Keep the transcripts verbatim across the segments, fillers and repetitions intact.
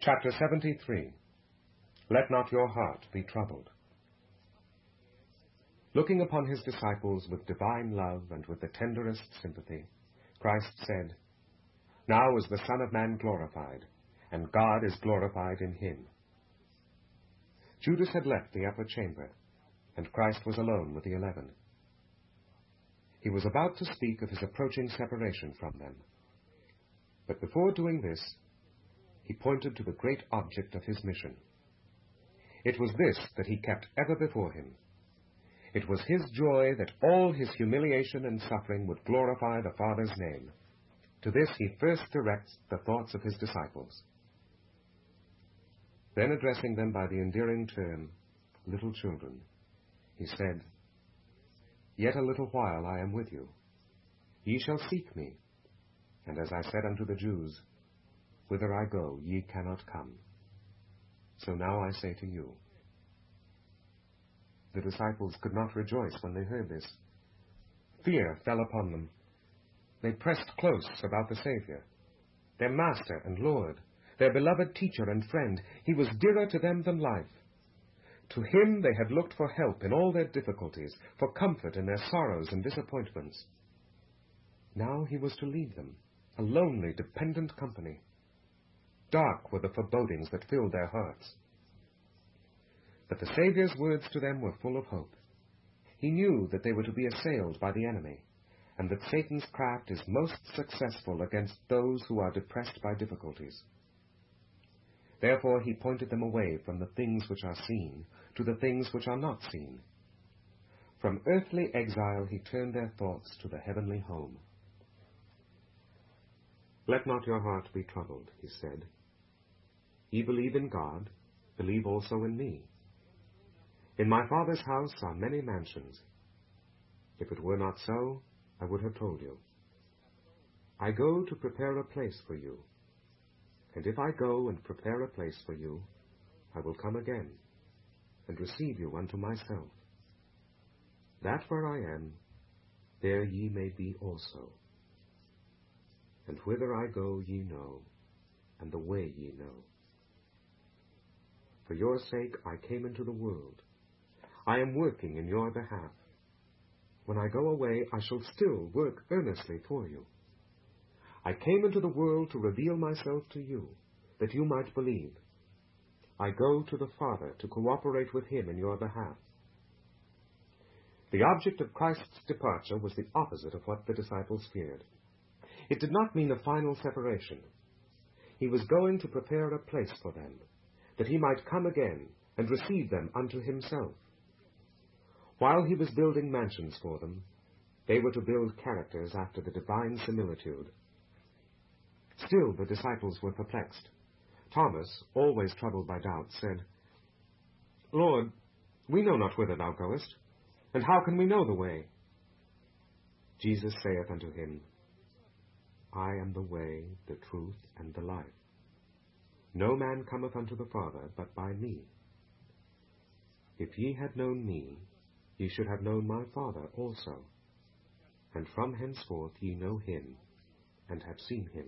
Chapter seventy-three. Let not your heart be troubled. Looking upon his disciples with divine love and with the tenderest sympathy, Christ said, Now is the Son of Man glorified, and God is glorified in him. Judas had left the upper chamber, and Christ was alone with the eleven. He was about to speak of his approaching separation from them. But before doing this, he pointed to the great object of his mission. It was this that he kept ever before him. It was his joy that all his humiliation and suffering would glorify the Father's name. To this he first directs the thoughts of his disciples. Then addressing them by the endearing term, little children, he said, Yet a little while I am with you. Ye shall seek me. And as I said unto the Jews, Whither I go, ye cannot come. So now I say to you. The disciples could not rejoice when they heard this. Fear fell upon them. They pressed close about the Savior, their Master and Lord, their beloved teacher and friend. He was dearer to them than life. To him they had looked for help in all their difficulties, for comfort in their sorrows and disappointments. Now he was to leave them, a lonely, dependent company. Dark were the forebodings that filled their hearts. But the Saviour's words to them were full of hope. He knew that they were to be assailed by the enemy, and that Satan's craft is most successful against those who are depressed by difficulties. Therefore he pointed them away from the things which are seen to the things which are not seen. From earthly exile he turned their thoughts to the heavenly home. Let not your heart be troubled, he said. Ye believe in God, believe also in me. In my Father's house are many mansions. If it were not so, I would have told you. I go to prepare a place for you. And if I go and prepare a place for you, I will come again, and receive you unto myself, that where I am, there ye may be also. And whither I go ye know, and the way ye know. For your sake I came into the world. I am working in your behalf. When I go away, I shall still work earnestly for you. I came into the world to reveal myself to you, that you might believe. I go to the Father to cooperate with him in your behalf. The object of Christ's departure was the opposite of what the disciples feared. It did not mean a final separation. He was going to prepare a place for them, that he might come again and receive them unto himself. While he was building mansions for them, they were to build characters after the divine similitude. Still the disciples were perplexed. Thomas, always troubled by doubt, said, Lord, we know not whither thou goest, and how can we know the way? Jesus saith unto him, I am the way, the truth, and the life. No man cometh unto the Father but by me. If ye had known me, ye should have known my Father also. And from henceforth ye know him, and have seen him.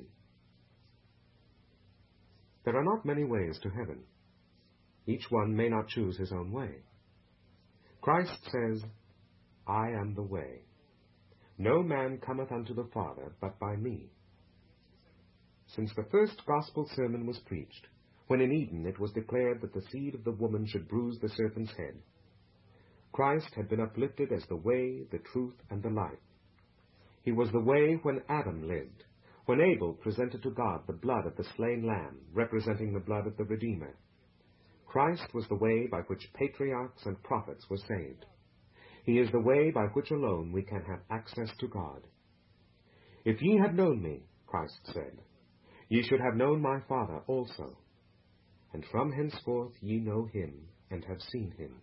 There are not many ways to heaven. Each one may not choose his own way. Christ says, I am the way. No man cometh unto the Father but by me. Since the first gospel sermon was preached, when in Eden it was declared that the seed of the woman should bruise the serpent's head, Christ had been uplifted as the way, the truth, and the life. He was the way when Adam lived, when Abel presented to God the blood of the slain lamb, representing the blood of the Redeemer. Christ was the way by which patriarchs and prophets were saved. He is the way by which alone we can have access to God. If ye had known me, Christ said, ye should have known my Father also. And from henceforth ye know him, and have seen him.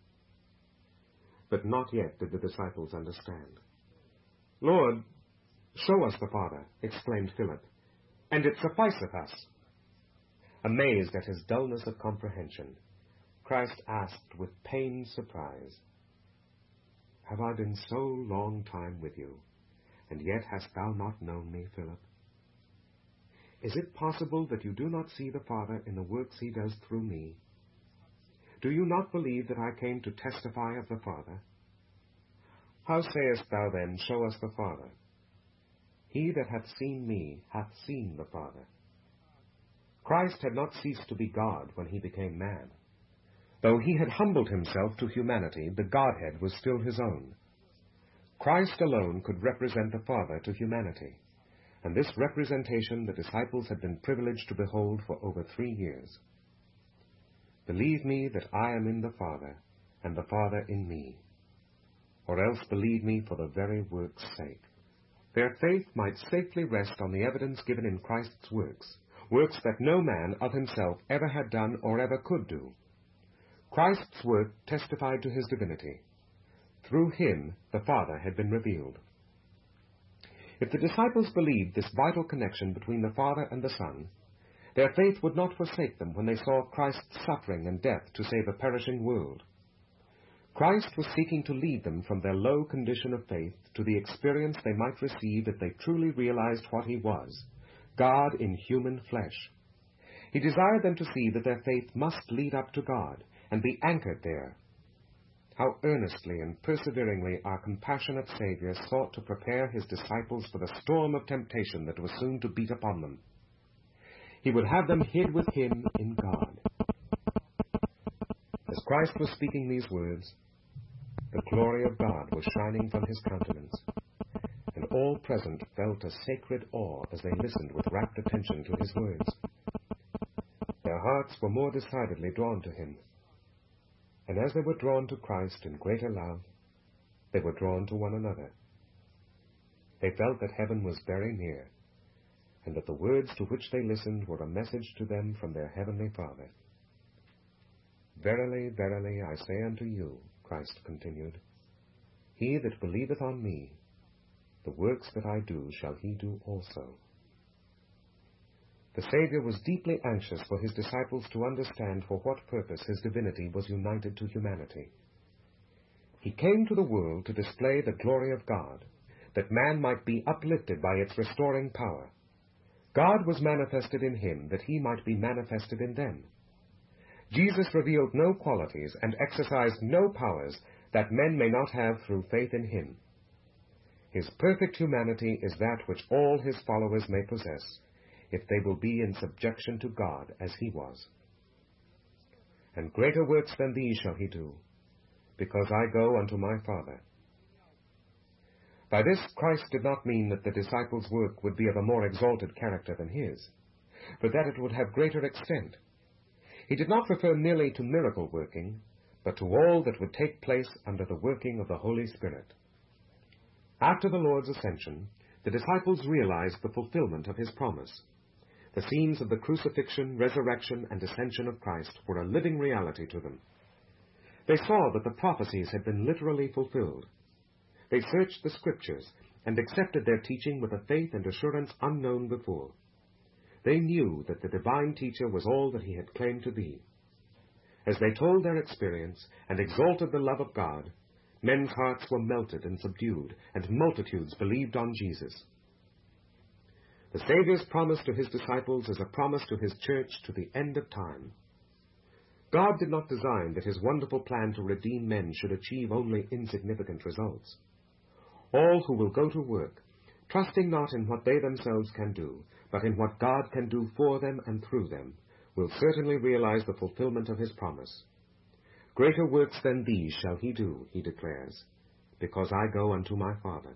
But not yet did the disciples understand. Lord, show us the Father, exclaimed Philip, and it sufficeth us. Amazed at his dullness of comprehension, Christ asked with pained surprise, Have I been so long time with you, and yet hast thou not known me, Philip? Is it possible that you do not see the Father in the works he does through me? Do you not believe that I came to testify of the Father? How sayest thou then, Show us the Father? He that hath seen me hath seen the Father. Christ had not ceased to be God when he became man. Though he had humbled himself to humanity, the Godhead was still his own. Christ alone could represent the Father to humanity, and this representation the disciples had been privileged to behold for over three years. Believe me that I am in the Father, and the Father in me, or else believe me for the very work's sake. Their faith might safely rest on the evidence given in Christ's works, works that no man of himself ever had done or ever could do. Christ's work testified to his divinity. Through him the Father had been revealed. If the disciples believed this vital connection between the Father and the Son, their faith would not forsake them when they saw Christ's suffering and death to save a perishing world. Christ was seeking to lead them from their low condition of faith to the experience they might receive if they truly realized what he was, God in human flesh. He desired them to see that their faith must lead up to God and be anchored there. How earnestly and perseveringly our compassionate Savior sought to prepare his disciples for the storm of temptation that was soon to beat upon them. He would have them hid with him in God. As Christ was speaking these words, the glory of God was shining from his countenance, and all present felt a sacred awe as they listened with rapt attention to his words. Their hearts were more decidedly drawn to him, and as they were drawn to Christ in greater love, they were drawn to one another. They felt that heaven was very near, and that the words to which they listened were a message to them from their heavenly Father. Verily, verily, I say unto you, Christ continued, he that believeth on me, the works that I do shall he do also. The Savior was deeply anxious for his disciples to understand for what purpose his divinity was united to humanity. He came to the world to display the glory of God, that man might be uplifted by its restoring power. God was manifested in him, that he might be manifested in them. Jesus revealed no qualities and exercised no powers that men may not have through faith in him. His perfect humanity is that which all his followers may possess, if they will be in subjection to God as he was. And greater works than these shall he do, because I go unto my Father. By this Christ did not mean that the disciples' work would be of a more exalted character than his, but that it would have greater extent. He did not refer merely to miracle working, but to all that would take place under the working of the Holy Spirit. After the Lord's ascension, the disciples realized the fulfillment of his promise. The scenes of the crucifixion, resurrection, and ascension of Christ were a living reality to them. They saw that the prophecies had been literally fulfilled. They searched the Scriptures and accepted their teaching with a faith and assurance unknown before. They knew that the divine teacher was all that he had claimed to be. As they told their experience and exalted the love of God, men's hearts were melted and subdued, and multitudes believed on Jesus. The Savior's promise to his disciples is a promise to his church to the end of time. God did not design that his wonderful plan to redeem men should achieve only insignificant results. All who will go to work, trusting not in what they themselves can do, but in what God can do for them and through them, will certainly realize the fulfillment of his promise. Greater works than these shall he do, he declares, because I go unto my Father.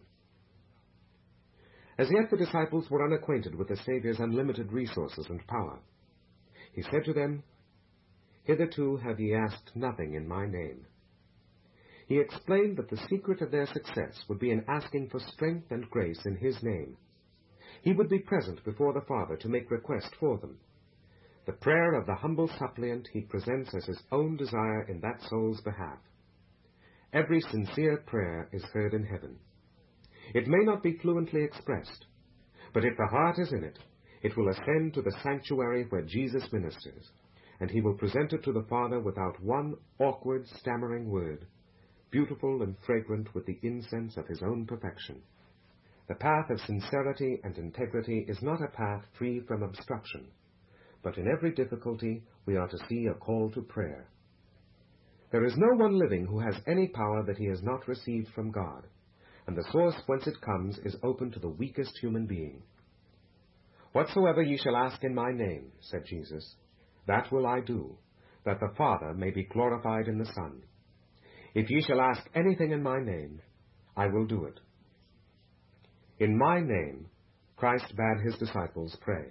As yet the disciples were unacquainted with the Saviour's unlimited resources and power. He said to them, Hitherto have ye asked nothing in my name. He explained that the secret of their success would be in asking for strength and grace in his name. He would be present before the Father to make request for them. The prayer of the humble suppliant he presents as his own desire in that soul's behalf. Every sincere prayer is heard in heaven. It may not be fluently expressed, but if the heart is in it, it will ascend to the sanctuary where Jesus ministers, and he will present it to the Father without one awkward, stammering word, beautiful and fragrant with the incense of his own perfection. The path of sincerity and integrity is not a path free from obstruction, but in every difficulty we are to see a call to prayer. There is no one living who has any power that he has not received from God, and the source whence it comes is open to the weakest human being. "Whatsoever ye shall ask in my name," said Jesus, "that will I do, that the Father may be glorified in the Son. If ye shall ask anything in my name, I will do it." In my name, Christ bade his disciples pray.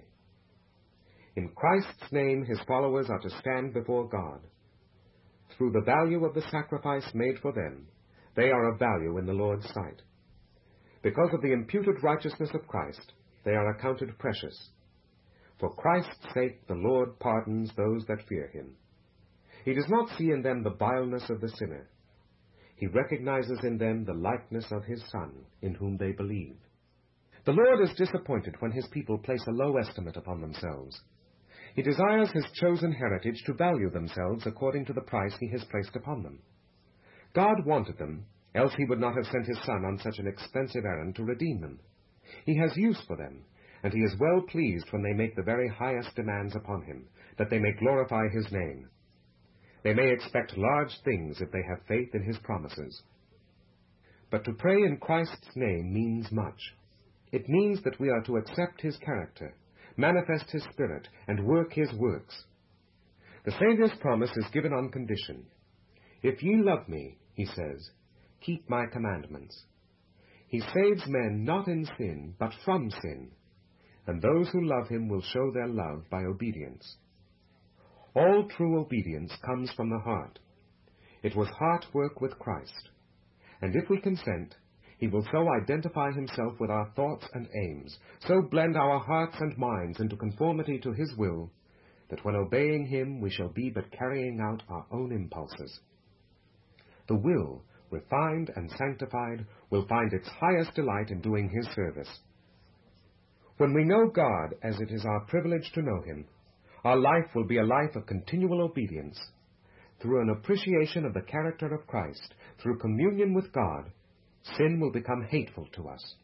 In Christ's name, his followers are to stand before God. Through the value of the sacrifice made for them, they are of value in the Lord's sight. Because of the imputed righteousness of Christ, they are accounted precious. For Christ's sake, the Lord pardons those that fear him. He does not see in them the vileness of the sinner. He recognizes in them the likeness of his Son, in whom they believe. The Lord is disappointed when his people place a low estimate upon themselves. He desires his chosen heritage to value themselves according to the price he has placed upon them. God wanted them, else he would not have sent his Son on such an expensive errand to redeem them. He has use for them, and he is well pleased when they make the very highest demands upon him, that they may glorify his name. They may expect large things if they have faith in his promises. But to pray in Christ's name means much. It means that we are to accept his character, manifest his spirit, and work his works. The Saviour's promise is given on condition. "If ye love me," he says, "keep my commandments." He saves men not in sin, but from sin, and those who love him will show their love by obedience. All true obedience comes from the heart. It was heart work with Christ, and if we consent, he will so identify himself with our thoughts and aims, so blend our hearts and minds into conformity to his will, that when obeying him we shall be but carrying out our own impulses. The will, refined and sanctified, will find its highest delight in doing his service. When we know God as it is our privilege to know him, our life will be a life of continual obedience. Through an appreciation of the character of Christ, through communion with God, sin will become hateful to us.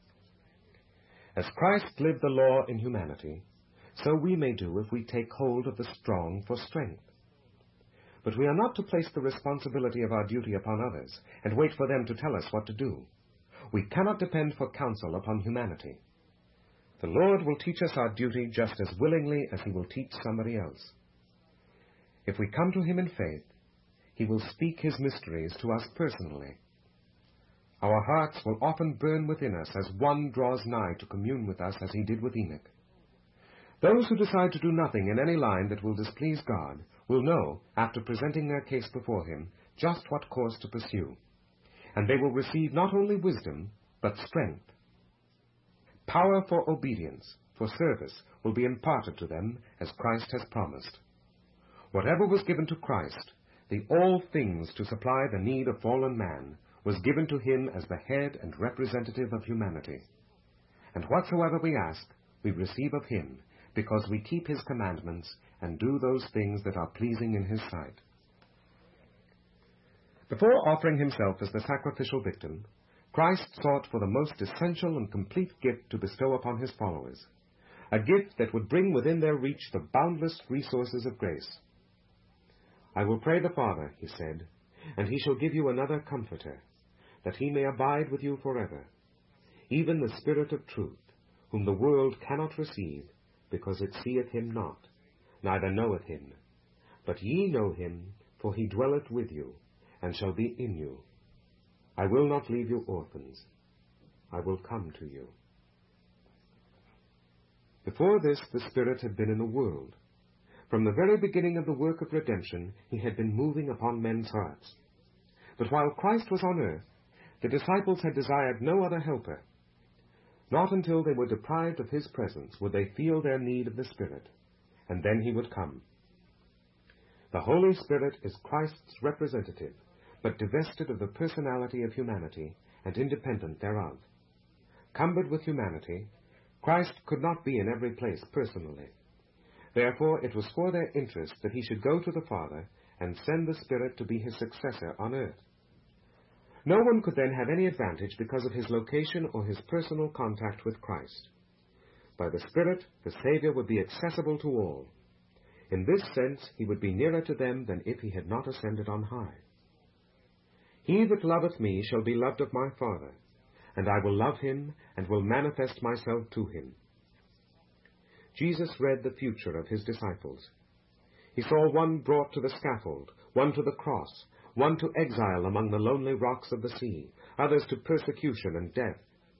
As Christ lived the law in humanity, so we may do if we take hold of the strong for strength. But we are not to place the responsibility of our duty upon others and wait for them to tell us what to do. We cannot depend for counsel upon humanity. The Lord will teach us our duty just as willingly as he will teach somebody else. If we come to him in faith, he will speak his mysteries to us personally. Our hearts will often burn within us as one draws nigh to commune with us as he did with Enoch. Those who decide to do nothing in any line that will displease God will know, after presenting their case before him, just what course to pursue, and they will receive not only wisdom, but strength. Power for obedience, for service, will be imparted to them as Christ has promised. Whatever was given to Christ, the all things to supply the need of fallen man, was given to him as the head and representative of humanity. And whatsoever we ask, we receive of him, because we keep his commandments and do those things that are pleasing in his sight. Before offering himself as the sacrificial victim, Christ sought for the most essential and complete gift to bestow upon his followers, a gift that would bring within their reach the boundless resources of grace. "I will pray the Father," he said, "and he shall give you another Comforter, that he may abide with you forever, even the Spirit of truth, whom the world cannot receive, because it seeth him not, neither knoweth him. But ye know him, for he dwelleth with you, and shall be in you. I will not leave you orphans. I will come to you." Before this, the Spirit had been in the world. From the very beginning of the work of redemption, he had been moving upon men's hearts. But while Christ was on earth, the disciples had desired no other helper. Not until they were deprived of his presence would they feel their need of the Spirit, and then he would come. The Holy Spirit is Christ's representative, but divested of the personality of humanity and independent thereof. Cumbered with humanity, Christ could not be in every place personally. Therefore it was for their interest that he should go to the Father and send the Spirit to be his successor on earth. No one could then have any advantage because of his location or his personal contact with Christ. By the Spirit, the Savior would be accessible to all. In this sense, he would be nearer to them than if he had not ascended on high. He that loveth me shall be loved of my Father, and I will love him, and will manifest myself to him. Jesus read the future of his disciples. He saw one brought to the scaffold, one to the cross, one to exile among the lonely rocks of the sea, others to persecution and death.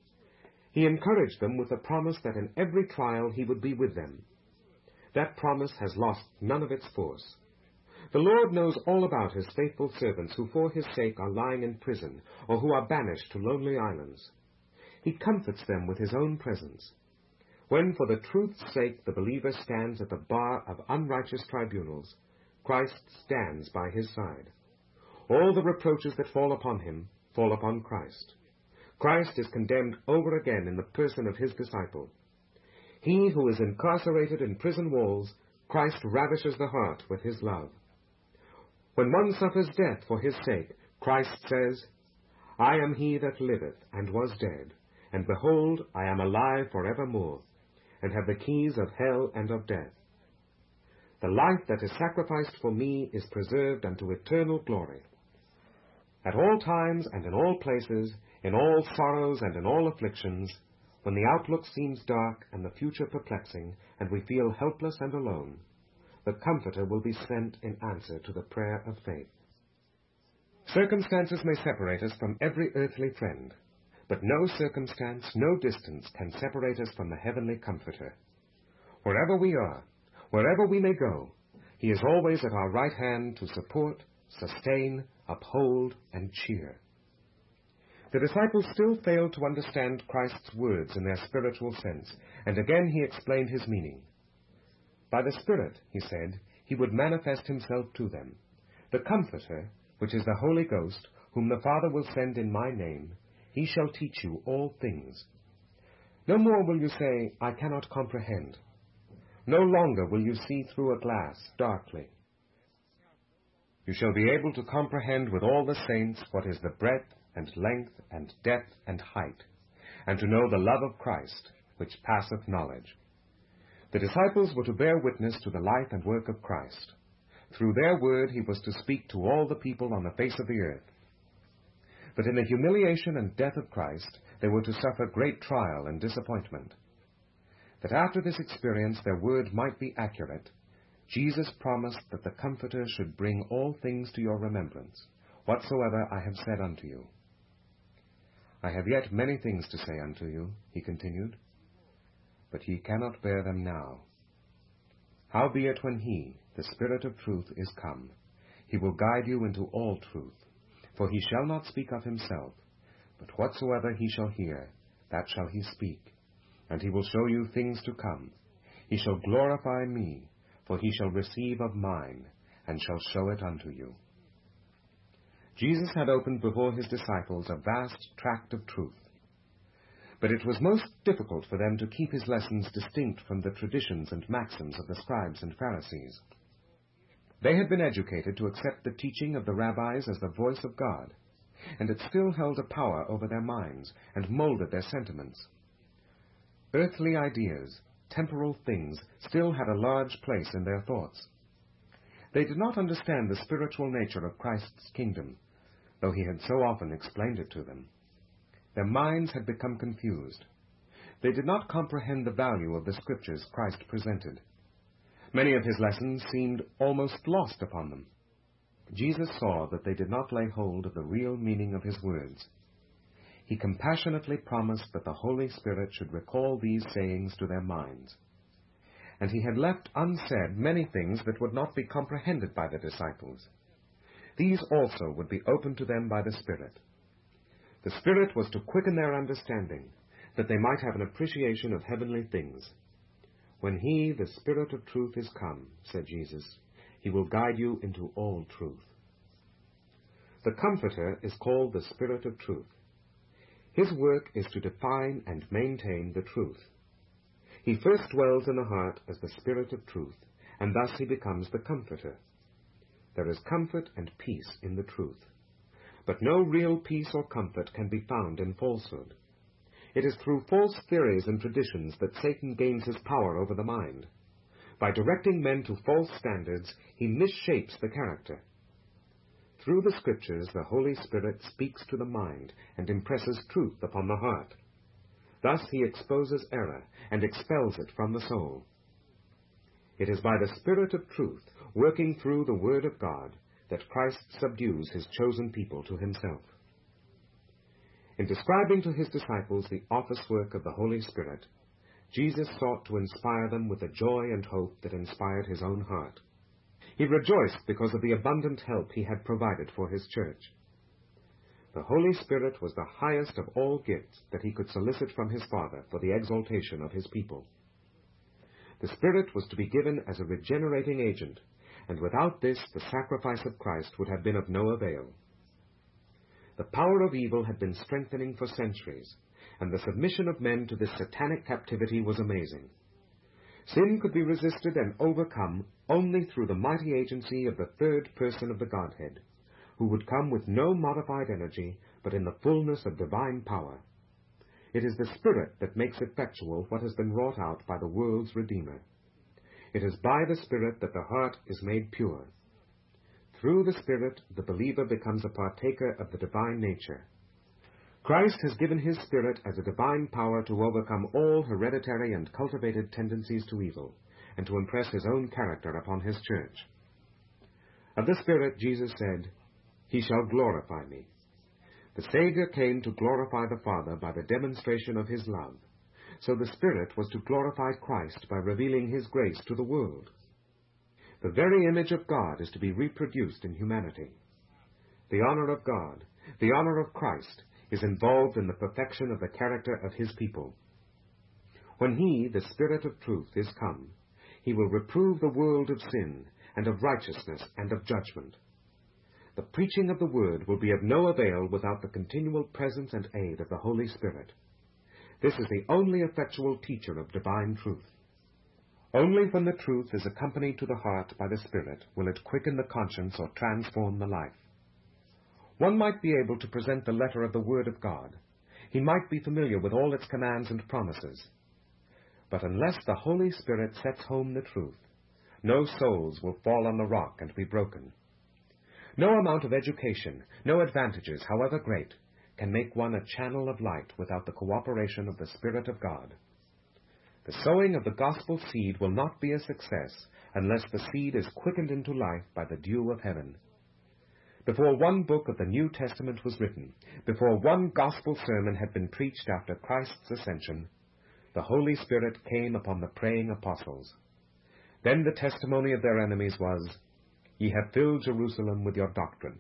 He encouraged them with the promise that in every trial he would be with them. That promise has lost none of its force. The Lord knows all about his faithful servants who for his sake are lying in prison, or who are banished to lonely islands. He comforts them with his own presence. When for the truth's sake the believer stands at the bar of unrighteous tribunals, Christ stands by his side. All the reproaches that fall upon him fall upon Christ. Christ is condemned over again in the person of his disciple. He who is incarcerated in prison walls, Christ ravishes the heart with his love. When one suffers death for his sake, Christ says, I am he that liveth and was dead, and behold, I am alive for evermore, and have the keys of hell and of death. The life that is sacrificed for me is preserved unto eternal glory. At all times and in all places, in all sorrows and in all afflictions, when the outlook seems dark and the future perplexing, and we feel helpless and alone, the Comforter will be sent in answer to the prayer of faith. Circumstances may separate us from every earthly friend, but no circumstance, no distance can separate us from the heavenly Comforter. Wherever we are, wherever we may go, he is always at our right hand to support, sustain, uphold, and cheer. The disciples still failed to understand Christ's words in their spiritual sense, and again he explained his meaning. By the Spirit, he said, he would manifest himself to them. The Comforter, which is the Holy Ghost, whom the Father will send in my name, he shall teach you all things. No more will you say, I cannot comprehend. No longer will you see through a glass darkly. You shall be able to comprehend with all the saints what is the breadth and length and depth and height, and to know the love of Christ, which passeth knowledge. The disciples were to bear witness to the life and work of Christ. Through their word he was to speak to all the people on the face of the earth. But in the humiliation and death of Christ, they were to suffer great trial and disappointment. That after this experience their word might be accurate, Jesus promised that the Comforter should bring all things to your remembrance, whatsoever I have said unto you. I have yet many things to say unto you, he continued, but ye cannot bear them now. Howbeit when he, the Spirit of truth, is come, he will guide you into all truth, for he shall not speak of himself, but whatsoever he shall hear, that shall he speak, and he will show you things to come. He shall glorify me, for he shall receive of mine, and shall show it unto you. Jesus had opened before his disciples a vast tract of truth, but it was most difficult for them to keep his lessons distinct from the traditions and maxims of the scribes and Pharisees. They had been educated to accept the teaching of the rabbis as the voice of God, and it still held a power over their minds and molded their sentiments. Earthly ideas, temporal things, still had a large place in their thoughts. They did not understand the spiritual nature of Christ's kingdom, though he had so often explained it to them. Their minds had become confused. They did not comprehend the value of the scriptures Christ presented. Many of his lessons seemed almost lost upon them. Jesus saw that they did not lay hold of the real meaning of his words. He compassionately promised that the Holy Spirit should recall these sayings to their minds. And he had left unsaid many things that would not be comprehended by the disciples. These also would be opened to them by the Spirit. The Spirit was to quicken their understanding, that they might have an appreciation of heavenly things. When he, the Spirit of truth, is come, said Jesus, he will guide you into all truth. The Comforter is called the Spirit of truth. His work is to define and maintain the truth. He first dwells in the heart as the Spirit of truth, and thus he becomes the Comforter. There is comfort and peace in the truth. But no real peace or comfort can be found in falsehood. It is through false theories and traditions that Satan gains his power over the mind. By directing men to false standards, he misshapes the character. Through the Scriptures, the Holy Spirit speaks to the mind and impresses truth upon the heart. Thus he exposes error and expels it from the soul. It is by the Spirit of truth, working through the Word of God, that Christ subdues his chosen people to himself. In describing to his disciples the office work of the Holy Spirit, Jesus sought to inspire them with the joy and hope that inspired his own heart. He rejoiced because of the abundant help he had provided for his church. The Holy Spirit was the highest of all gifts that he could solicit from his Father for the exaltation of his people. The Spirit was to be given as a regenerating agent, and without this the sacrifice of Christ would have been of no avail. The power of evil had been strengthening for centuries, and the submission of men to this satanic captivity was amazing. Sin could be resisted and overcome only through the mighty agency of the third person of the Godhead, who would come with no modified energy, but in the fullness of divine power. It is the Spirit that makes effectual what has been wrought out by the world's Redeemer. It is by the Spirit that the heart is made pure. Through the Spirit, the believer becomes a partaker of the divine nature. Christ has given his Spirit as a divine power to overcome all hereditary and cultivated tendencies to evil, and to impress his own character upon his church. Of the Spirit, Jesus said, "He shall glorify me." The Savior came to glorify the Father by the demonstration of his love. So the Spirit was to glorify Christ by revealing his grace to the world. The very image of God is to be reproduced in humanity. The honor of God, the honor of Christ, is involved in the perfection of the character of his people. When he, the Spirit of truth, is come, he will reprove the world of sin, and of righteousness, and of judgment. The preaching of the word will be of no avail without the continual presence and aid of the Holy Spirit. This is the only effectual teacher of divine truth. Only when the truth is accompanied to the heart by the Spirit will it quicken the conscience or transform the life. One might be able to present the letter of the Word of God. He might be familiar with all its commands and promises. But unless the Holy Spirit sets home the truth, no souls will fall on the rock and be broken. No amount of education, no advantages, however great, can make one a channel of light without the cooperation of the Spirit of God. The sowing of the gospel seed will not be a success unless the seed is quickened into life by the dew of heaven. Before one book of the New Testament was written, before one gospel sermon had been preached after Christ's ascension, the Holy Spirit came upon the praying apostles. Then the testimony of their enemies was, "Ye have filled Jerusalem with your doctrine."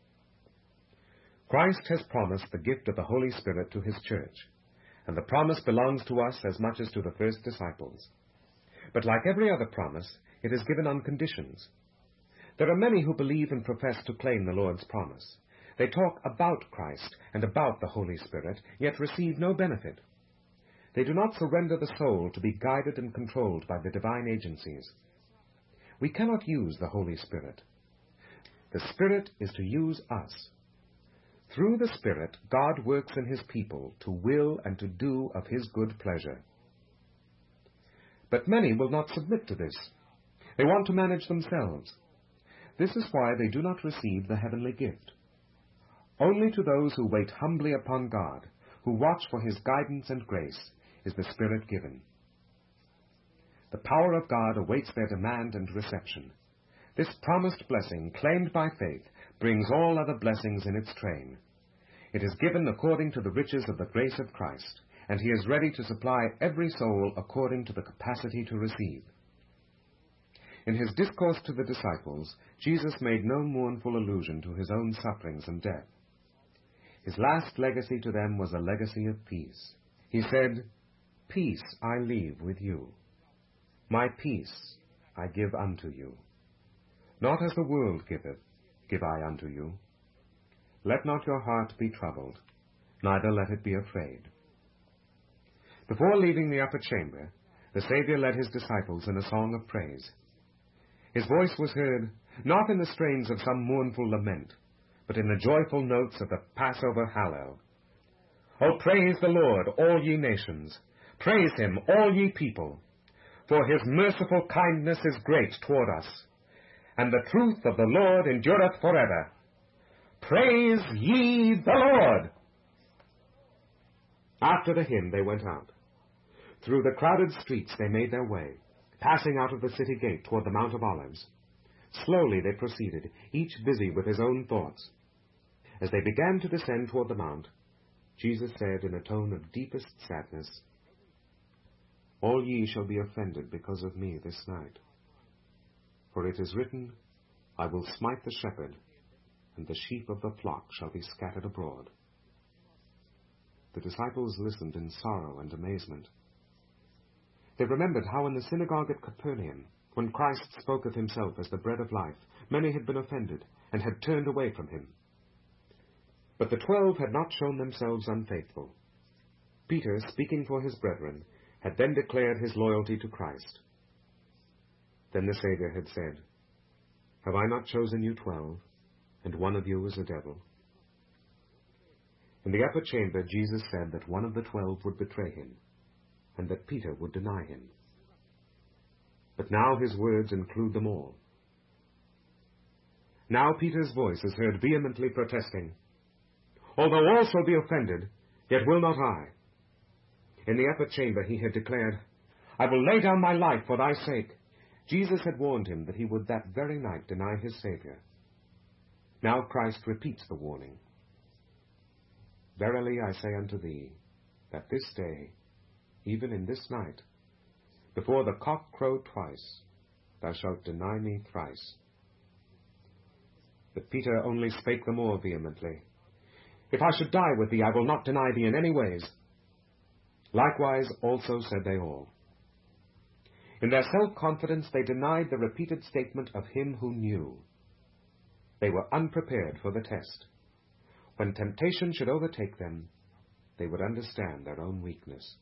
Christ has promised the gift of the Holy Spirit to his church, and the promise belongs to us as much as to the first disciples. But like every other promise, it is given on conditions. There are many who believe and profess to claim the Lord's promise. They talk about Christ and about the Holy Spirit, yet receive no benefit. They do not surrender the soul to be guided and controlled by the divine agencies. We cannot use the Holy Spirit. The Spirit is to use us. Through the Spirit, God works in his people to will and to do of his good pleasure. But many will not submit to this. They want to manage themselves. This is why they do not receive the heavenly gift. Only to those who wait humbly upon God, who watch for his guidance and grace, is the Spirit given. The power of God awaits their demand and reception. This promised blessing, claimed by faith, brings all other blessings in its train. It is given according to the riches of the grace of Christ, and he is ready to supply every soul according to the capacity to receive. In his discourse to the disciples, Jesus made no mournful allusion to his own sufferings and death. His last legacy to them was a legacy of peace. He said, "Peace I leave with you. My peace I give unto you. Not as the world giveth, give I unto you. Let not your heart be troubled, neither let it be afraid." Before leaving the upper chamber, the Savior led his disciples in a song of praise. His voice was heard, not in the strains of some mournful lament, but in the joyful notes of the Passover Hallel. O praise the Lord, all ye nations. Praise him, all ye people. For his merciful kindness is great toward us, and the truth of the Lord endureth forever. Praise ye the Lord! After the hymn they went out. Through the crowded streets they made their way, passing out of the city gate toward the Mount of Olives. Slowly they proceeded, each busy with his own thoughts. As they began to descend toward the mount, Jesus said in a tone of deepest sadness, All ye shall be offended because of me this night. For it is written, I will smite the shepherd, and the sheep of the flock shall be scattered abroad. The disciples listened in sorrow and amazement. They remembered how in the synagogue at Capernaum, when Christ spoke of himself as the bread of life, many had been offended and had turned away from him. But the twelve had not shown themselves unfaithful. Peter, speaking for his brethren, had then declared his loyalty to Christ. Then the Savior had said, Have I not chosen you twelve, and one of you is a devil? In the upper chamber Jesus said that one of the twelve would betray him, and that Peter would deny him. But now his words include them all. Now Peter's voice is heard vehemently protesting, Although all shall be offended, yet will not I. In the upper chamber he had declared, I will lay down my life for thy sake. Jesus had warned him that he would that very night deny his Savior. Now Christ repeats the warning. Verily I say unto thee, that this day, even in this night, before the cock crow twice, thou shalt deny me thrice. But Peter only spake the more vehemently, If I should die with thee, I will not deny thee in any ways. Likewise also said they all. In their self-confidence they denied the repeated statement of him who knew. They were unprepared for the test. When temptation should overtake them, they would understand their own weakness.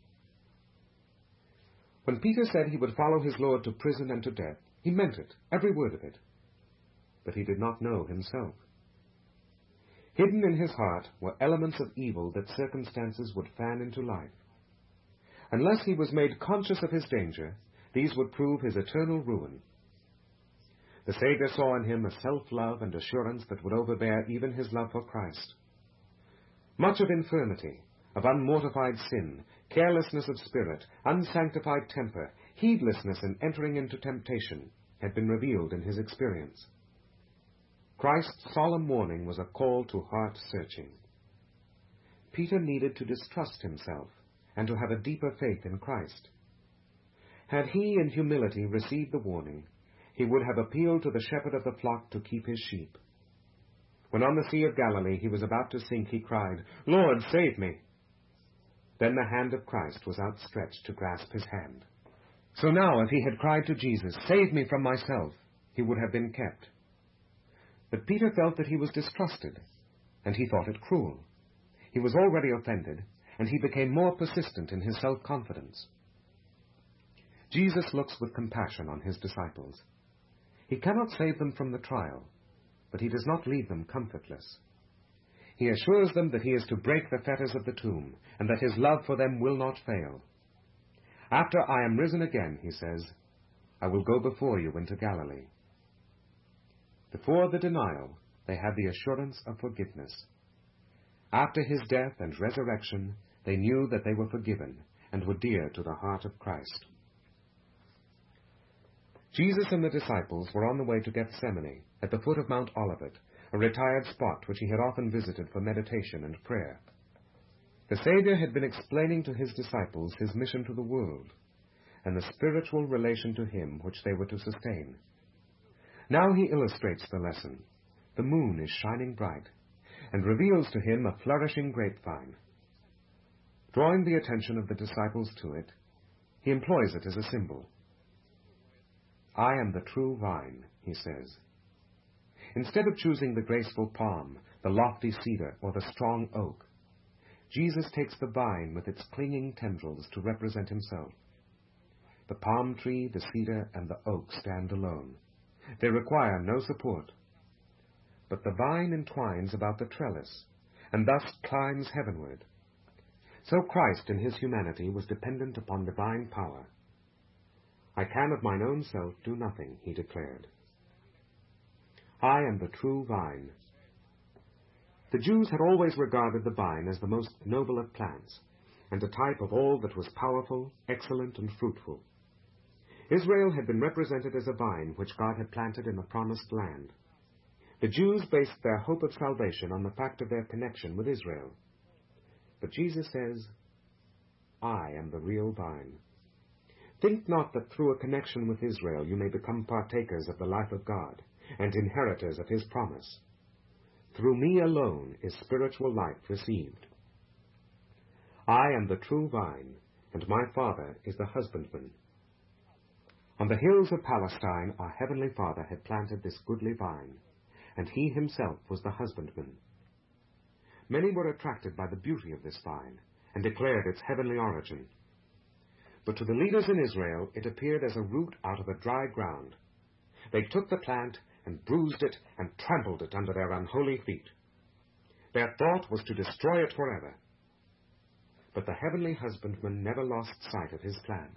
When Peter said he would follow his Lord to prison and to death, he meant it, every word of it. But he did not know himself. Hidden in his heart were elements of evil that circumstances would fan into life. Unless he was made conscious of his danger, these would prove his eternal ruin. The Savior saw in him a self-love and assurance that would overbear even his love for Christ. Much of infirmity, of unmortified sin, carelessness of spirit, unsanctified temper, heedlessness in entering into temptation had been revealed in his experience. Christ's solemn warning was a call to heart-searching. Peter needed to distrust himself and to have a deeper faith in Christ. Had he in humility received the warning, he would have appealed to the shepherd of the flock to keep his sheep. When on the Sea of Galilee he was about to sink, he cried, Lord, save me! Then the hand of Christ was outstretched to grasp his hand. So now, if he had cried to Jesus, Save me from myself, he would have been kept. But Peter felt that he was distrusted, and he thought it cruel. He was already offended, and he became more persistent in his self-confidence. Jesus looks with compassion on his disciples. He cannot save them from the trial, but he does not leave them comfortless. He assures them that he is to break the fetters of the tomb, and that his love for them will not fail. After I am risen again, he says, I will go before you into Galilee. Before the denial, they had the assurance of forgiveness. After his death and resurrection, they knew that they were forgiven and were dear to the heart of Christ. Jesus and the disciples were on the way to Gethsemane, at the foot of Mount Olivet, a retired spot which he had often visited for meditation and prayer. The Savior had been explaining to his disciples his mission to the world, and the spiritual relation to him which they were to sustain. Now he illustrates the lesson. The moon is shining bright, and reveals to him a flourishing grapevine. Drawing the attention of the disciples to it, he employs it as a symbol. I am the true vine, he says. Instead of choosing the graceful palm, the lofty cedar, or the strong oak, Jesus takes the vine with its clinging tendrils to represent himself. The palm tree, the cedar, and the oak stand alone. They require no support. but the vine entwines about the trellis, and thus climbs heavenward. So Christ in his humanity was dependent upon divine power. I can of mine own self do nothing, he declared. I am the true vine. The Jews had always regarded the vine as the most noble of plants, and a type of all that was powerful, excellent, and fruitful. Israel had been represented as a vine which God had planted in the promised land. The Jews based their hope of salvation on the fact of their connection with Israel. But Jesus says, I am the real vine. Think not that through a connection with Israel you may become partakers of the life of God and inheritors of his promise. Through me alone is spiritual life received. I am the true vine, and my Father is the husbandman. On the hills of Palestine our heavenly Father had planted this goodly vine, and he himself was the husbandman. Many were attracted by the beauty of this vine, and declared its heavenly origin. But to the leaders in Israel it appeared as a root out of a dry ground. They took the plant and bruised it and trampled it under their unholy feet. Their thought was to destroy it forever. But the heavenly husbandman never lost sight of his plant.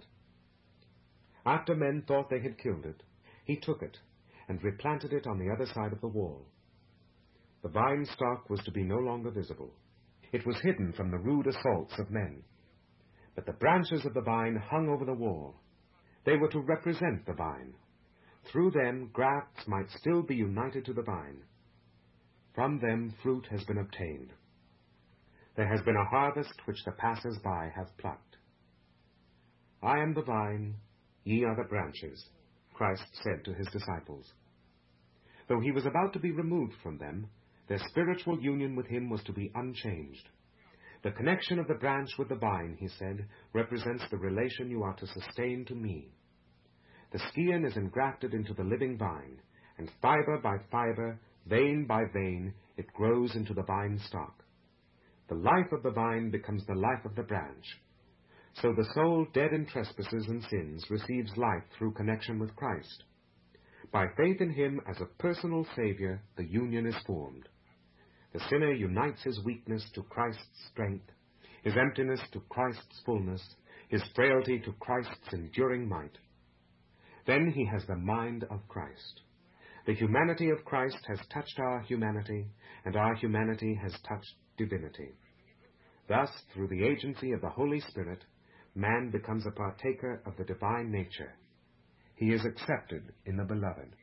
After men thought they had killed it, he took it and replanted it on the other side of the wall. The vine stock was to be no longer visible. It was hidden from the rude assaults of men. But the branches of the vine hung over the wall. They were to represent the vine. Through them grafts might still be united to the vine. From them fruit has been obtained. There has been a harvest which the passers-by have plucked. I am the vine, ye are the branches, Christ said to his disciples. Though he was about to be removed from them, their spiritual union with him was to be unchanged. The connection of the branch with the vine, he said, represents the relation you are to sustain to me. The scion is engrafted into the living vine, and fiber by fiber, vein by vein, it grows into the vine stalk. The life of the vine becomes the life of the branch. So the soul dead in trespasses and sins receives life through connection with Christ. By faith in him as a personal Savior, the union is formed. The sinner unites his weakness to Christ's strength, his emptiness to Christ's fullness, his frailty to Christ's enduring might. Then he has the mind of Christ. The humanity of Christ has touched our humanity, and our humanity has touched divinity. Thus, through the agency of the Holy Spirit, man becomes a partaker of the divine nature. He is accepted in the Beloved.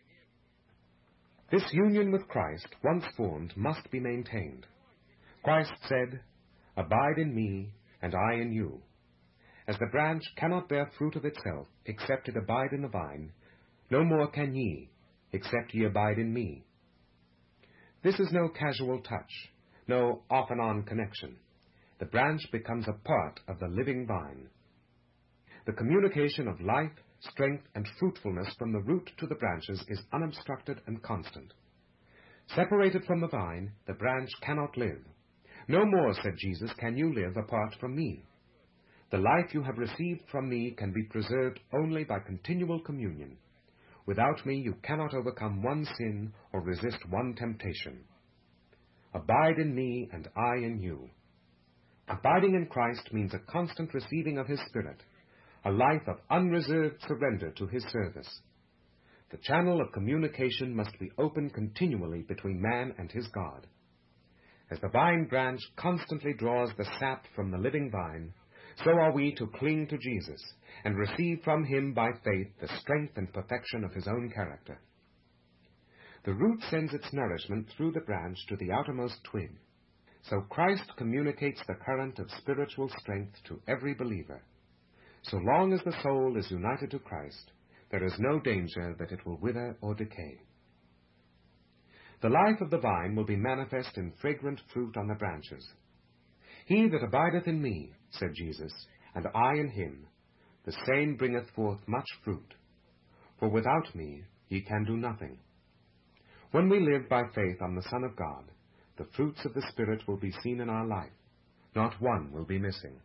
This union with Christ, once formed, must be maintained. Christ said, Abide in me, and I in you. As the branch cannot bear fruit of itself, except it abide in the vine, no more can ye, except ye abide in me. This is no casual touch, no off-and-on connection. The branch becomes a part of the living vine. The communication of life, strength, and fruitfulness from the root to the branches is unobstructed and constant. Separated from the vine, the branch cannot live. No more, said Jesus, can you live apart from me. The life you have received from me can be preserved only by continual communion. Without me you cannot overcome one sin or resist one temptation. Abide in me and I in you. Abiding in Christ means a constant receiving of his Spirit, a life of unreserved surrender to his service. The channel of communication must be open continually between man and his God. As the vine branch constantly draws the sap from the living vine, so are we to cling to Jesus and receive from him by faith the strength and perfection of his own character. The root sends its nourishment through the branch to the outermost twig. So Christ communicates the current of spiritual strength to every believer. So long as the soul is united to Christ, there is no danger that it will wither or decay. The life of the vine will be manifest in fragrant fruit on the branches. He that abideth in me, said Jesus, and I in him, the same bringeth forth much fruit. For without me ye can do nothing. When we live by faith on the Son of God, the fruits of the Spirit will be seen in our life. Not one will be missing.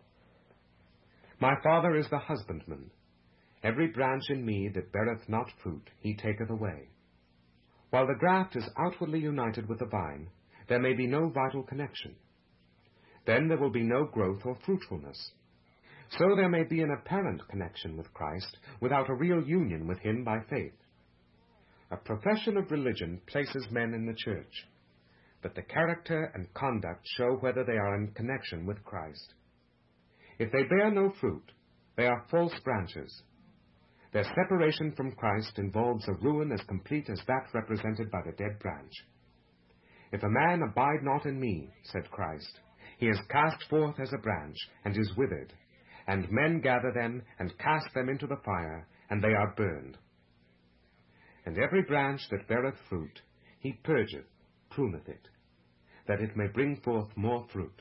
My Father is the husbandman. Every branch in me that beareth not fruit, he taketh away. While the graft is outwardly united with the vine, there may be no vital connection. Then there will be no growth or fruitfulness. So there may be an apparent connection with Christ without a real union with him by faith. A profession of religion places men in the church, but the character and conduct show whether they are in connection with Christ. If they bear no fruit, they are false branches. Their separation from Christ involves a ruin as complete as that represented by the dead branch. If a man abide not in me, said Christ, he is cast forth as a branch, and is withered, and men gather them, and cast them into the fire, and they are burned. And every branch that beareth fruit, he purgeth, pruneth it, that it may bring forth more fruit.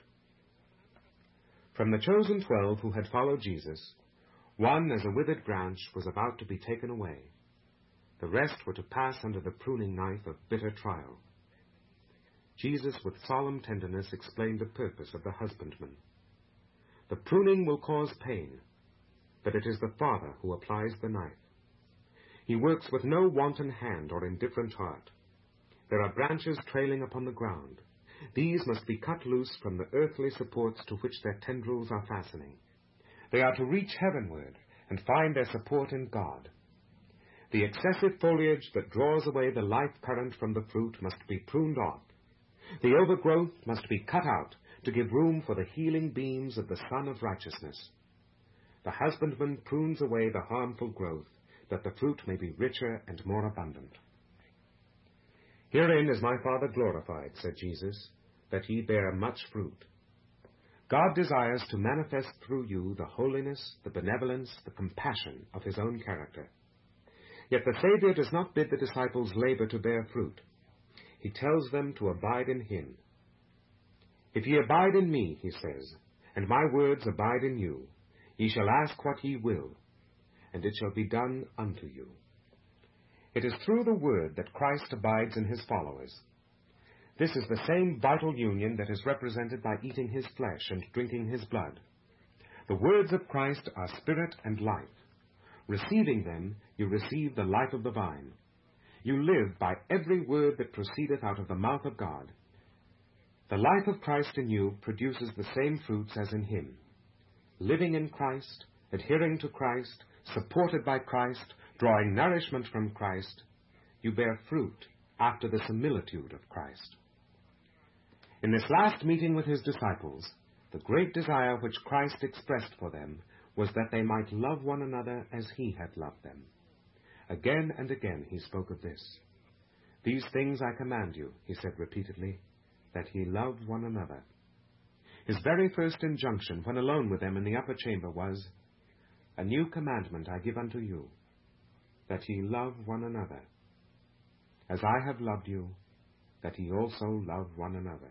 From the chosen twelve who had followed Jesus, one, as a withered branch, was about to be taken away. The rest were to pass under the pruning knife of bitter trial. Jesus, with solemn tenderness, explained the purpose of the husbandman. The pruning will cause pain, but it is the Father who applies the knife. He works with no wanton hand or indifferent heart. There are branches trailing upon the ground. These must be cut loose from the earthly supports to which their tendrils are fastening. They are to reach heavenward and find their support in God. The excessive foliage that draws away the life current from the fruit must be pruned off. The overgrowth must be cut out to give room for the healing beams of the Sun of Righteousness. The husbandman prunes away the harmful growth, that the fruit may be richer and more abundant. Herein is my Father glorified, said Jesus, that ye bear much fruit. God desires to manifest through you the holiness, the benevolence, the compassion of his own character. Yet the Savior does not bid the disciples labor to bear fruit. He tells them to abide in him. If ye abide in me, he says, and my words abide in you, ye shall ask what ye will, and it shall be done unto you. It is through the word that Christ abides in his followers. This is the same vital union that is represented by eating his flesh and drinking his blood. The words of Christ are spirit and life. Receiving them, you receive the life of the vine. You live by every word that proceedeth out of the mouth of God. The life of Christ in you produces the same fruits as in him. Living in Christ, adhering to Christ, supported by Christ, drawing nourishment from Christ, you bear fruit after the similitude of Christ. In this last meeting with his disciples, the great desire which Christ expressed for them was that they might love one another as he had loved them. Again and again he spoke of this. These things I command you, he said repeatedly, that ye love one another. His very first injunction when alone with them in the upper chamber was, A new commandment I give unto you, that ye love one another. As I have loved you, that ye also love one another.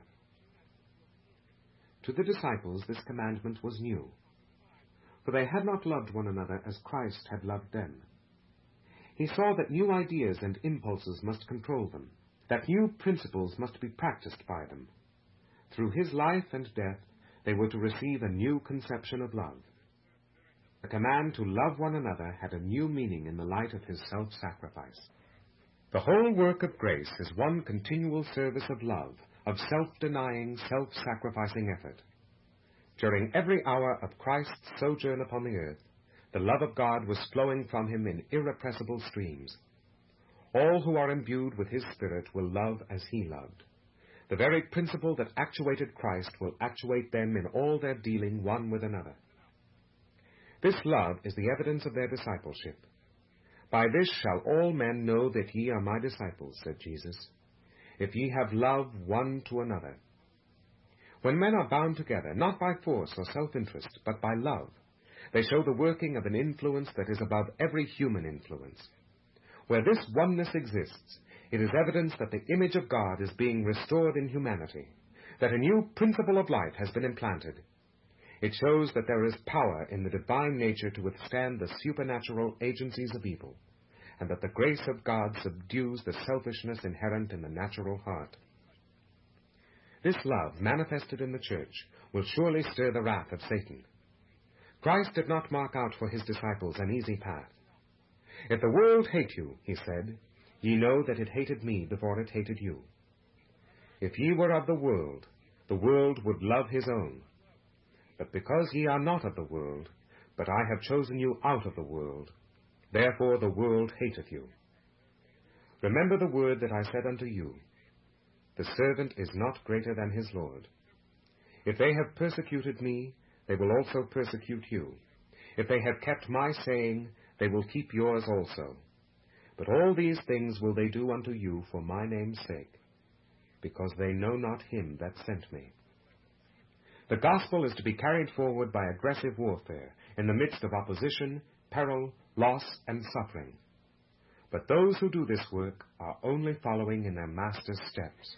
To the disciples this commandment was new, for they had not loved one another as Christ had loved them. He saw that new ideas and impulses must control them, that new principles must be practiced by them. Through his life and death, they were to receive a new conception of love. The command to love one another had a new meaning in the light of his self-sacrifice. The whole work of grace is one continual service of love, of self-denying, self-sacrificing effort. During every hour of Christ's sojourn upon the earth, the love of God was flowing from him in irrepressible streams. All who are imbued with his Spirit will love as he loved. The very principle that actuated Christ will actuate them in all their dealing one with another. This love is the evidence of their discipleship. By this shall all men know that ye are my disciples, said Jesus, if ye have love one to another. When men are bound together, not by force or self-interest, but by love, they show the working of an influence that is above every human influence. Where this oneness exists, it is evidence that the image of God is being restored in humanity, that a new principle of life has been implanted. It shows that there is power in the divine nature to withstand the supernatural agencies of evil, and that the grace of God subdues the selfishness inherent in the natural heart. This love, manifested in the church, will surely stir the wrath of Satan. Christ did not mark out for his disciples an easy path. If the world hate you, he said, ye know that it hated me before it hated you. If ye were of the world, the world would love his own. But because ye are not of the world, but I have chosen you out of the world, therefore the world hateth you. Remember the word that I said unto you, the servant is not greater than his Lord. If they have persecuted me, they will also persecute you. If they have kept my saying, they will keep yours also. But all these things will they do unto you for my name's sake, because they know not him that sent me. The gospel is to be carried forward by aggressive warfare in the midst of opposition, peril, loss, and suffering. But those who do this work are only following in their Master's steps.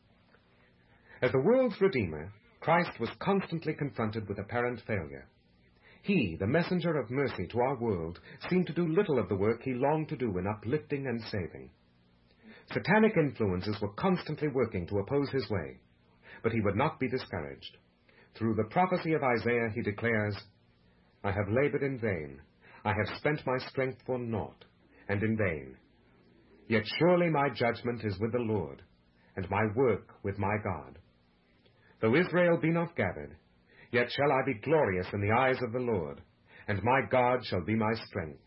As the world's Redeemer, Christ was constantly confronted with apparent failure. He, the messenger of mercy to our world, seemed to do little of the work he longed to do in uplifting and saving. Satanic influences were constantly working to oppose his way, but he would not be discouraged. Through the prophecy of Isaiah he declares, I have labored in vain, I have spent my strength for naught, and in vain. Yet surely my judgment is with the Lord, and my work with my God. Though Israel be not gathered, yet shall I be glorious in the eyes of the Lord, and my God shall be my strength.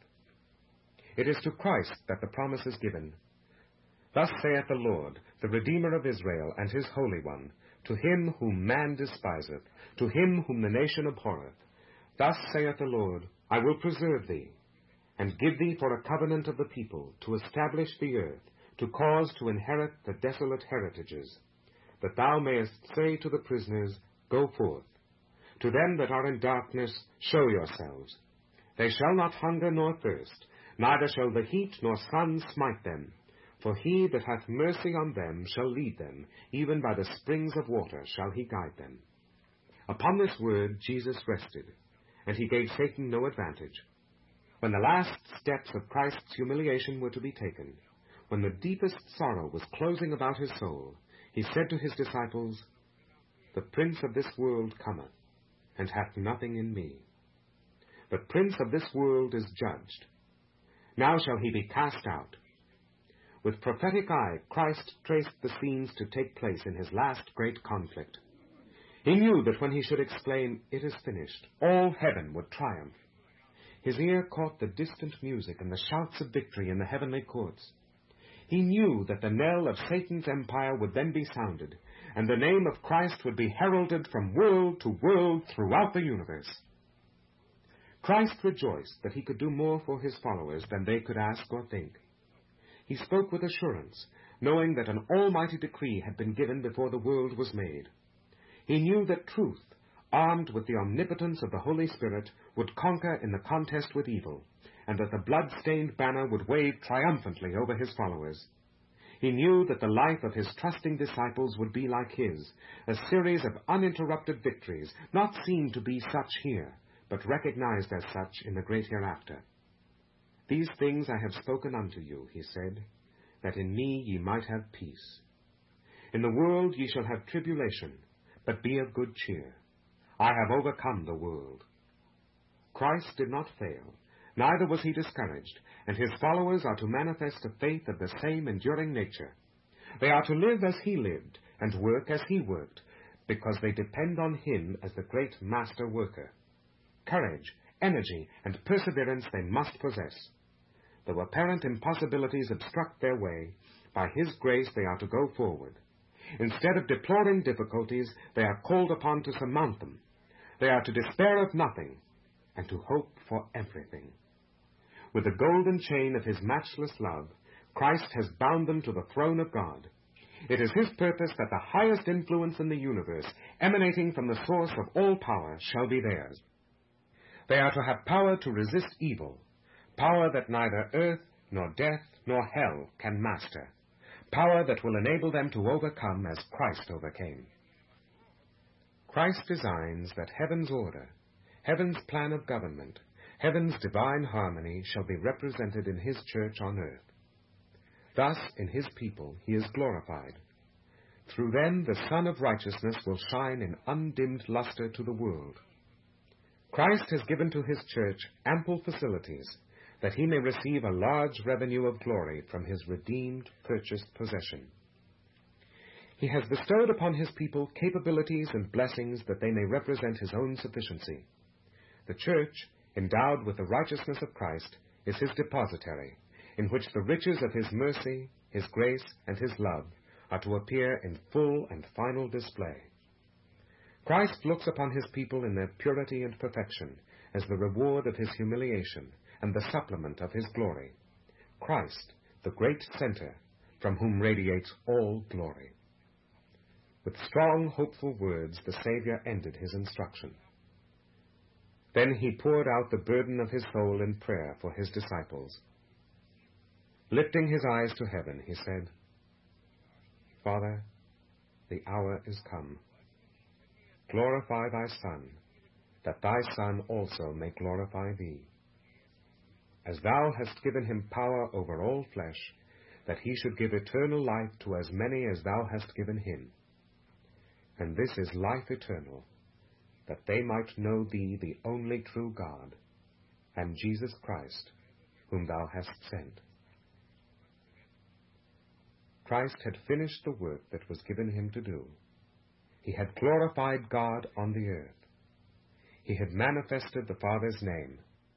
It is to Christ that the promise is given. Thus saith the Lord, the Redeemer of Israel, and his Holy One, to him whom man despiseth, to him whom the nation abhorreth. Thus saith the Lord, I will preserve thee, and give thee for a covenant of the people, to establish the earth, to cause to inherit the desolate heritages, that thou mayest say to the prisoners, Go forth. To them that are in darkness, show yourselves. They shall not hunger nor thirst, neither shall the heat nor sun smite them. For he that hath mercy on them shall lead them, even by the springs of water shall he guide them. Upon this word Jesus rested, and he gave Satan no advantage. When the last steps of Christ's humiliation were to be taken, when the deepest sorrow was closing about his soul, he said to his disciples, The prince of this world cometh, and hath nothing in me. The prince of this world is judged. Now shall he be cast out. With prophetic eye, Christ traced the scenes to take place in his last great conflict. He knew that when he should exclaim, It is finished, all heaven would triumph. His ear caught the distant music and the shouts of victory in the heavenly courts. He knew that the knell of Satan's empire would then be sounded, and the name of Christ would be heralded from world to world throughout the universe. Christ rejoiced that he could do more for his followers than they could ask or think. He spoke with assurance, knowing that an almighty decree had been given before the world was made. He knew that truth, armed with the omnipotence of the Holy Spirit, would conquer in the contest with evil, and that the blood-stained banner would wave triumphantly over his followers. He knew that the life of his trusting disciples would be like his, a series of uninterrupted victories, not seen to be such here, but recognized as such in the great hereafter. These things I have spoken unto you, he said, that in me ye might have peace. In the world ye shall have tribulation, but be of good cheer. I have overcome the world. Christ did not fail, neither was he discouraged, and his followers are to manifest a faith of the same enduring nature. They are to live as he lived, and work as he worked, because they depend on him as the great master worker. Courage, energy, and perseverance they must possess. Though apparent impossibilities obstruct their way, by his grace they are to go forward. Instead of deploring difficulties, they are called upon to surmount them. They are to despair of nothing, and to hope for everything. With the golden chain of his matchless love, Christ has bound them to the throne of God. It is his purpose that the highest influence in the universe, emanating from the source of all power, shall be theirs. They are to have power to resist evil, power that neither earth, nor death, nor hell can master, power that will enable them to overcome as Christ overcame. Christ designs that heaven's order, heaven's plan of government, heaven's divine harmony shall be represented in his church on earth. Thus, in his people, he is glorified. Through them, the Sun of Righteousness will shine in undimmed luster to the world. Christ has given to his church ample facilities, that he may receive a large revenue of glory from his redeemed, purchased possession. He has bestowed upon his people capabilities and blessings that they may represent his own sufficiency. The church, endowed with the righteousness of Christ, is his depositary, in which the riches of his mercy, his grace, and his love are to appear in full and final display. Christ looks upon his people in their purity and perfection as the reward of his humiliation and the supplement of his glory. Christ, the great center, from whom radiates all glory. With strong, hopeful words, the Savior ended his instruction. Then he poured out the burden of his soul in prayer for his disciples. Lifting his eyes to heaven, he said, Father, the hour is come. Glorify thy Son, that thy Son also may glorify thee. As thou hast given him power over all flesh, that he should give eternal life to as many as thou hast given him. And this is life eternal, that they might know thee, the only true God, and Jesus Christ, whom thou hast sent. Christ had finished the work that was given him to do. He had glorified God on the earth. He had manifested the Father's name.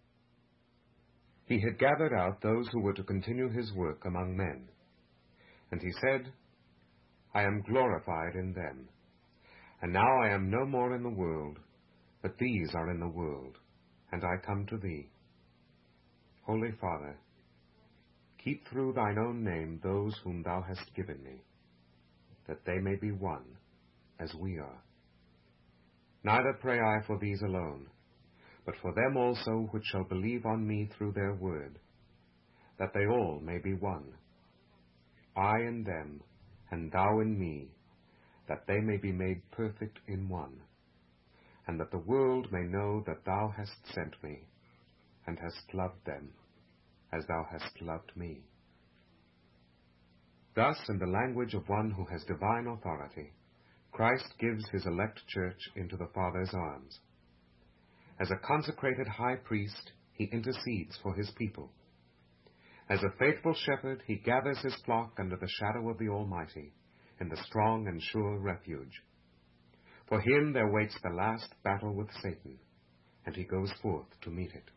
He had gathered out those who were to continue his work among men. And he said, I am glorified in them. And now I am no more in the world, but these are in the world, and I come to thee. Holy Father, keep through thine own name those whom thou hast given me, that they may be one, as we are. Neither pray I for these alone, but for them also which shall believe on me through their word, that they all may be one, I in them, and thou in me, that they may be made perfect in one, and that the world may know that thou hast sent me, and hast loved them, as thou hast loved me. Thus, in the language of one who has divine authority, Christ gives his elect church into the Father's arms. As a consecrated high priest, he intercedes for his people. As a faithful shepherd, he gathers his flock under the shadow of the Almighty, in the strong and sure refuge. For him there waits the last battle with Satan, and he goes forth to meet it.